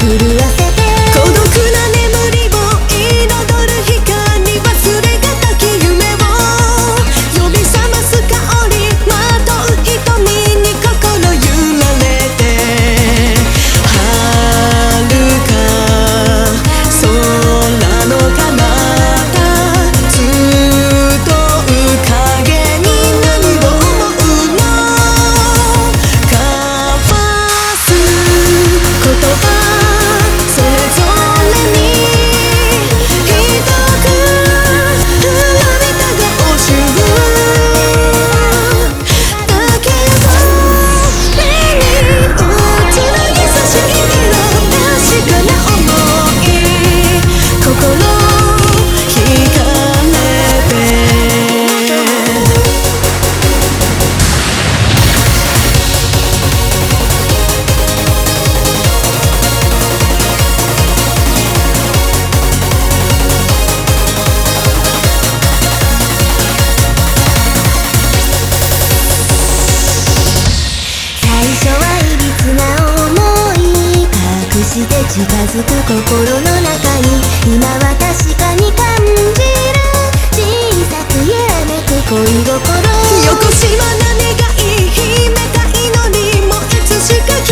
震わせて孤独な眠りを彩る光、忘れがたき夢を呼び覚ます香り、まとう瞳に心揺られて、遥か空の彼方、ずっと浮かげに何を思うの、交わす言葉それぞれにひどく古びた合衆だけど目に映る優しい色、確かな想い、心惹かれて最初はいびつな想い、隠して近づく心の中に、今は確かに感じる小さく揺らめく恋心、 よこしまな願い、秘めた祈りもいつしか